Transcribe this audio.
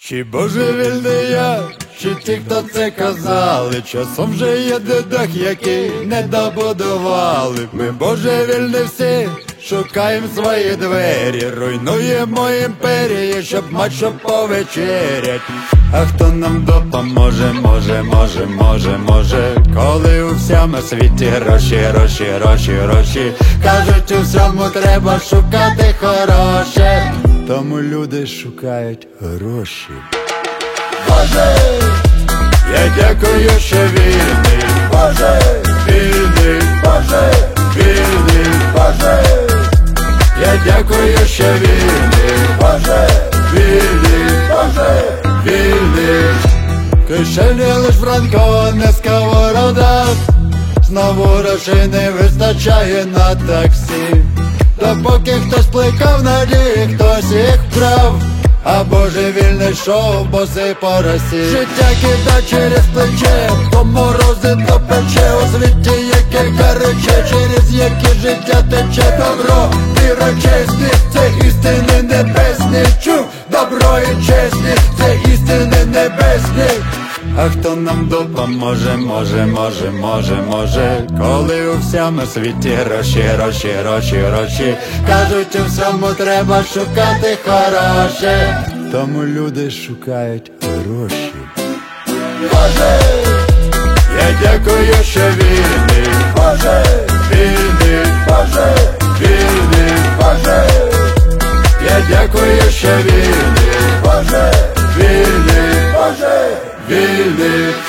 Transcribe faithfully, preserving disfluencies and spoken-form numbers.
Чи божевільний я, чи ті, хто це казали, часом вже є дедах, які не добудували. Ми божевільні всі, шукаємо свої двері, руйнуємо імперії, щоб мать що повечерять. А хто нам допоможе, може, може, може, може, коли у всьому світі гроші, гроші, гроші, гроші. Кажуть, у всьому треба шукати хороше, тому люди шукають гроші. Боже, я дякую, що вільний, Боже, вільний, Боже, вільний, Боже. Я дякую, що вільний, Боже, вільний, Боже, вільний. Кишені лиш франко, не сковорода, знову грошей не вистачає на таксі. Допоки хтось плекав надії, хтось їх вкрав, а божевільне шоу, боси по Росії. Життя кида через плече, то морози, то пече. У світі, яке гаряче, через яке життя тече. Добро, віра, чесність, це істини небесні. Чув, добро і чесність, це істини небесні. А хто нам допоможе, може, може, може, може, коли у всьому світі гроші, гроші, гроші, гроші. Кажуть, у всьому треба шукати хороше, тому люди шукають гроші. Боже, я дякую, що вільний, Боже, вільний, Боже, вільний, Боже. Я дякую, що вільний, Боже, вільний, Боже, вільний.